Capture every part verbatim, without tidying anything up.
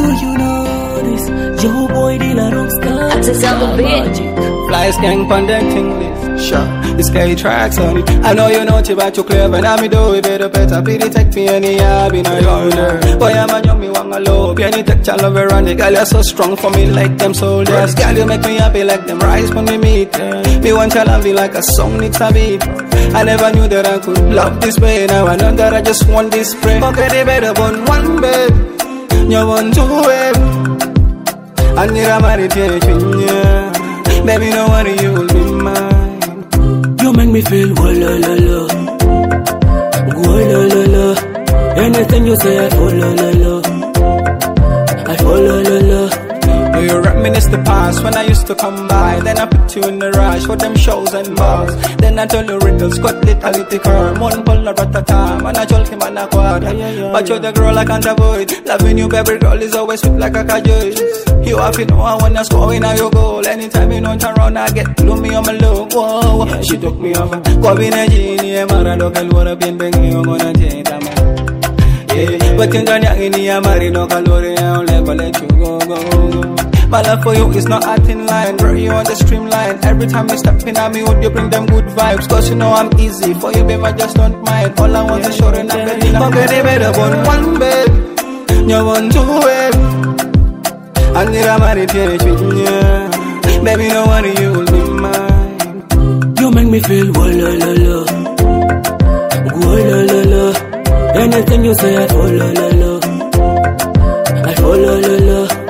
you know this? Joe boy deal a rock star. That's a sound magic. Fly skank on that thing list. Sure, the sky tracks on it. I know you know you but you clever. Now me do it better, better. Be the tech me any hobby, no yonder. Boy, I'm a young me want a love. Any tech channel over on the girl, you're so strong for me like them soldiers. Girl, you make me happy like them rise when we meet. Me want your love like a song, it's a beat. I never knew that I could love this way. Now I know that I just want this spray. Okay, they better burn one babe. You want two babe. I need a marriage, yeah. Baby, no worry, you will be mine. You make me feel whoa la la la, whoa la la la. Anything you say, I fall la la la, I fall la la la. You reminisce the past when I used to come by. Then I put you in the rush for them shows and bars. Then I told you riddles, got little thicker. One pull a ratata, man I told him man a quad. But you're the girl I can't avoid. Loving you, baby girl, is always sweet like a cajole. You have to know I wanna score in your goal. Anytime you don't turn around, I get gloomy on my look. Whoa, yeah, she took me over. Go in a genie, Marado, Calvora, Pin, Bang, you're gonna change them. Yeah, but in the young in the Marino, Calvora, I'll never let you go, go, go. My love for you is not acting line, bro, you on the streamline. Every time you step in at me, would you bring them good vibes? Cause you know I'm easy, for you babe, I just don't mind. All I want is short and I'm ready. Okay, they better want one babe. You want two babe. I need a marriage, yeah. Baby, no worry, you will be mine. You make me feel whoa la la la, whoa la la la. Anything you say, I fall la la la, I fall la la la.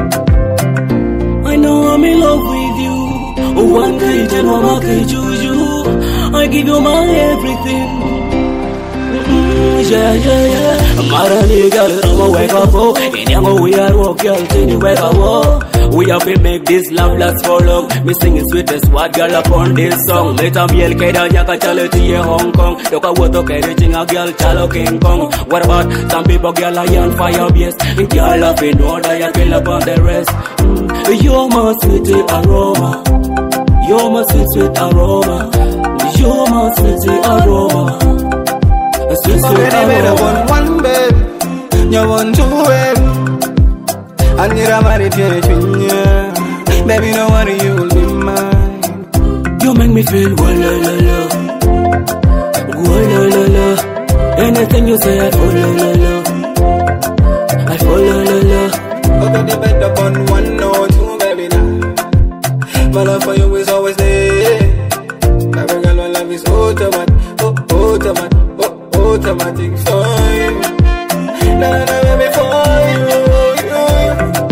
I know I'm in love with you. One day, ten, one day, juju. I give you my everything. Mm-hmm, yeah, yeah, yeah. Marani girl, I'ma wake up, oh. In young we are walk, girl, till you wake up, oh. We have to make this love last for long. Me sing it sweetest what girl upon this song. Meta miel keda nyaka chale tiye Hong Kong. Doka woto kere chinga girl chalo King Kong. What about some people girl I on fire, yes. Girl love in order, I kill upon the rest. Mm. You're my sweet aroma. You're my sweet sweet aroma. You're my sweet aroma. Sweet sweet aroma. Want one babe, you want two babe. I need a marriage, yeah. Baby, no worry, you will be mine. You make me feel whoa la la la, whoa la la la. Anything you say, I fall la la la, I fall la la la. Okay, they better upon one or two, baby, now. My love for you is always there. Every girl I love is automatic, oh, automatic, oh, automatic for you. Na na na, baby, for you.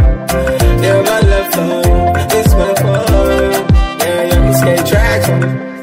It's my fault. Yeah, yeah, skate tracks on it.